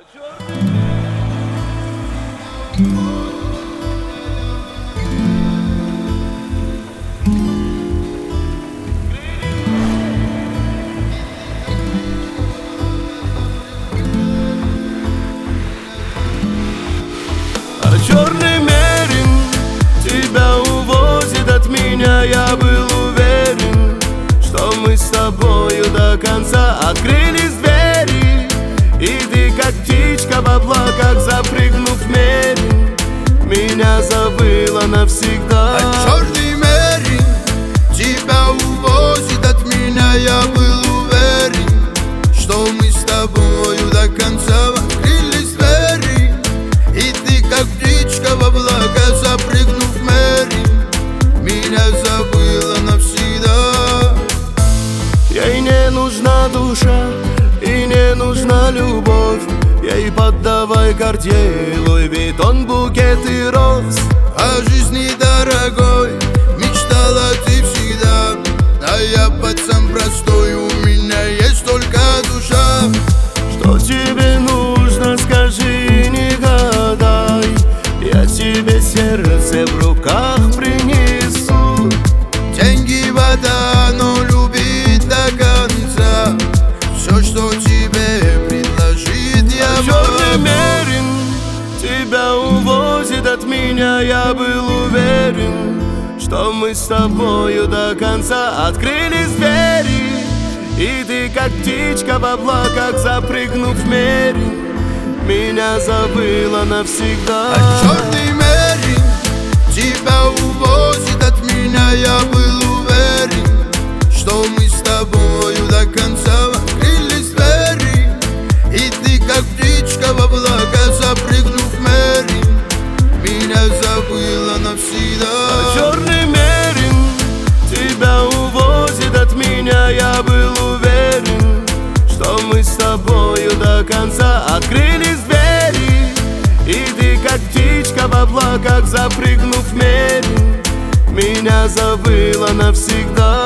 Черный мерин тебя увозит от меня. Я был уверен, что мы с тобою до конца. Открылись двери, и ты как птичка в облаках, запрыгнув в мерин, меня забыла навсегда. Черный мерин тебя увозит от меня. Я был уверен, что мы с тобою до конца. Открылись двери, и ты как птичка в облака, запрыгнув в мерин, меня забыла навсегда. Ей не нужна душа и не нужна любовь. Ей поддавай Cartier, Louis Vuitton, букет и роз. О жизни дорогой мечтала ты всегда, а я пацан простой, у меня есть только душа. Что тебе нужно, скажи, не гадай, я тебе сердце в руках принесу. Деньги, вода, но любить до конца. Все, что тебе предложит, я Черный мерин тебя увозит от меня. Я был уверен, что мы с тобою до конца. Открылись двери, и ты как птичка в облаках, запрыгнув в мерин, меня забыла навсегда. Черный мерин тебя увозит от меня. Я был уверен, что мы с тобою до конца. Открылись двери, и ты как птичка в облака, запрыгнув в мерин, меня забыла навсегда. Черный мерин тебя увозит от меня. Я был уверен, что мы с тобою до конца. Открылись двери, и ты как птичка в облаках, запрыгнув в мерин, меня забыла навсегда.